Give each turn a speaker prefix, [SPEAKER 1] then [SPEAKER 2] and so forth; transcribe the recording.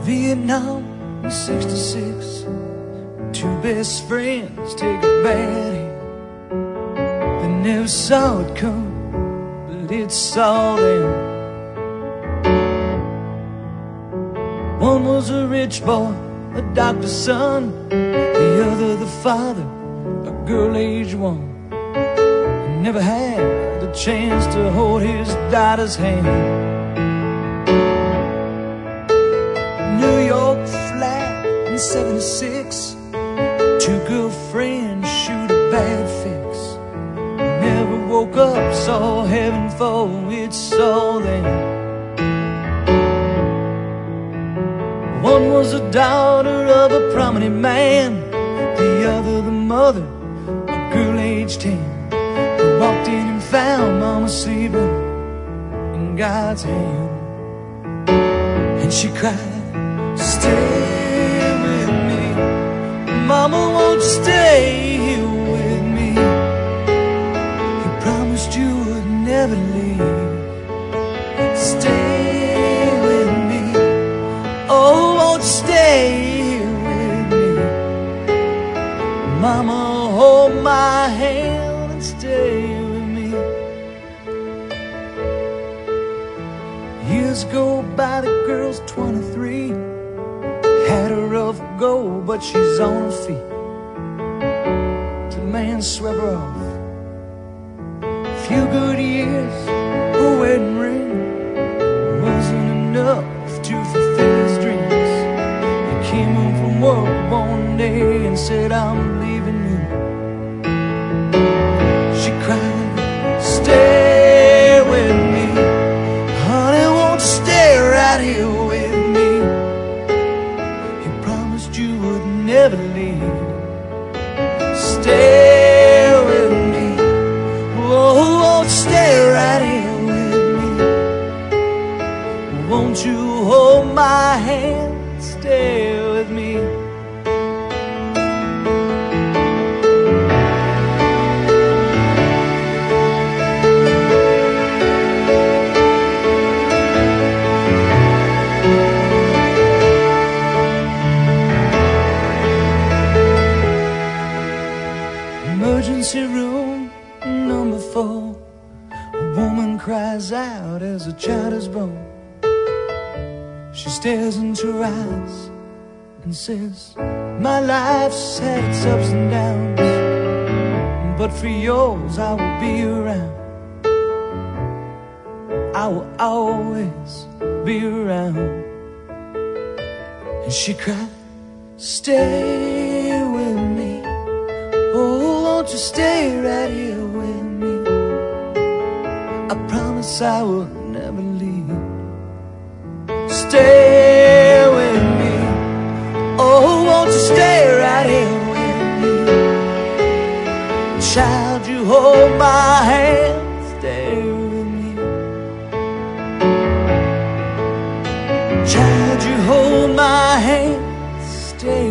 [SPEAKER 1] Vietnam in '66, two best friends take a bad hit. They never saw it come, but it saw them. One was a rich boy, a doctor's son, the other the father, a girl age one. He never had the chance to hold his daughter's hand. New York flat in '76, two girlfriends shoot a bad fix. Never woke up, saw heaven fall, it saw them. One was a daughter of a prominent man, the other the mother, a girl aged 10, who walked in and found Mama sleeping in God's hand. And she cried, "Stay with me, Mama, won't you stay here with me? You promised you would never leave. Stay with me, oh, won't you stay here with me? Mama, hold my hand and stay with me." Years go by, the girl's 23, had a rough go, but she's on her feet. The man swept her off. Few good years, a wedding ring wasn't enough to fulfill his dreams. He came home from work one day and said, "I'm leaving you." She cried, "Stay with me, honey, won't you stay right here with me? You promised you would never leave. Stay with me, oh, won't you stay right here with me? Won't you hold my hand, stay with me?" Emergency room number 4, a woman cries out as a child is born. She stares into her eyes and says, "My life's had its ups and downs, but for yours I will be around. I will always be around." And she cried, "Stay with me, oh, won't you stay right here with me? I promise I will never leave. Stay with me, oh, won't you stay right here with me? Child, you hold my hand, stay with me. Child, you hold my hand, stay